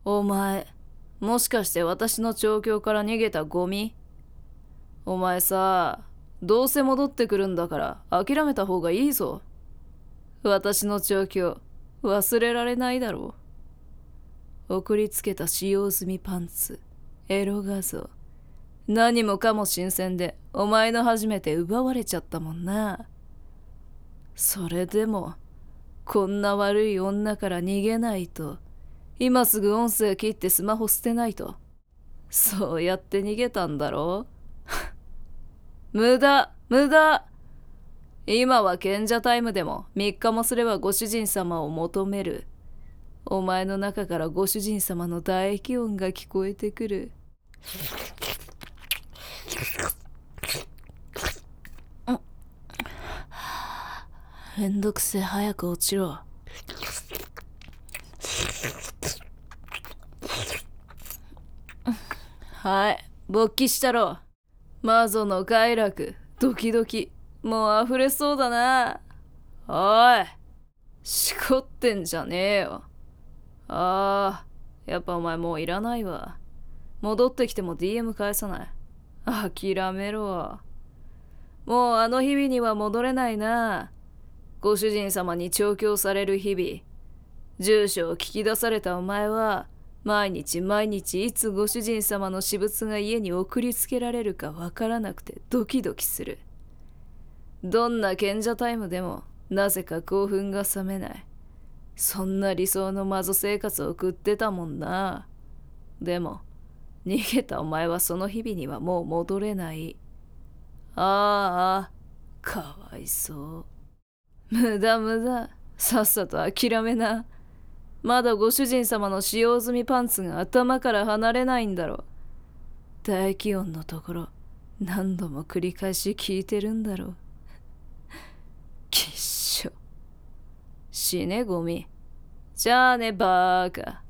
お前、もしかして私の調教から逃げたゴミ？お前さ、どうせ戻ってくるんだから諦めた方がいいぞ。私の調教、忘れられないだろう。送りつけた使用済みパンツ、エロ画像。何もかも新鮮で、お前の初めて奪われちゃったもんな。それでも、こんな悪い女から逃げないと、今すぐ音声切ってスマホ捨てないと。そうやって逃げたんだろう。無駄、無駄。今は賢者タイムでも3日もすればご主人様を求める。お前の中からご主人様の唾液音が聞こえてくる。めんどくせえ、早く落ちろ。はい、勃起したろ。魔女の快楽、ドキドキ、もう溢れそうだな。おい、しこってんじゃねえよ。ああ、やっぱお前もういらないわ。戻ってきても DM 返さない。諦めろ。もうあの日々には戻れないな。ご主人様に調教される日々。住所を聞き出されたお前は、毎日毎日いつご主人様の私物が家に送りつけられるかわからなくてドキドキする。どんな賢者タイムでもなぜか興奮が冷めない。そんな理想の魔女生活を送ってたもんな。でも、逃げたお前はその日々にはもう戻れない。ああ、かわいそう。無駄無駄。さっさと諦めな。まだご主人様の使用済みパンツが頭から離れないんだろ。唾液音のところ、何度も繰り返し聞いてるんだろう。きっしょ。死ねゴミ。じゃあねバーカ。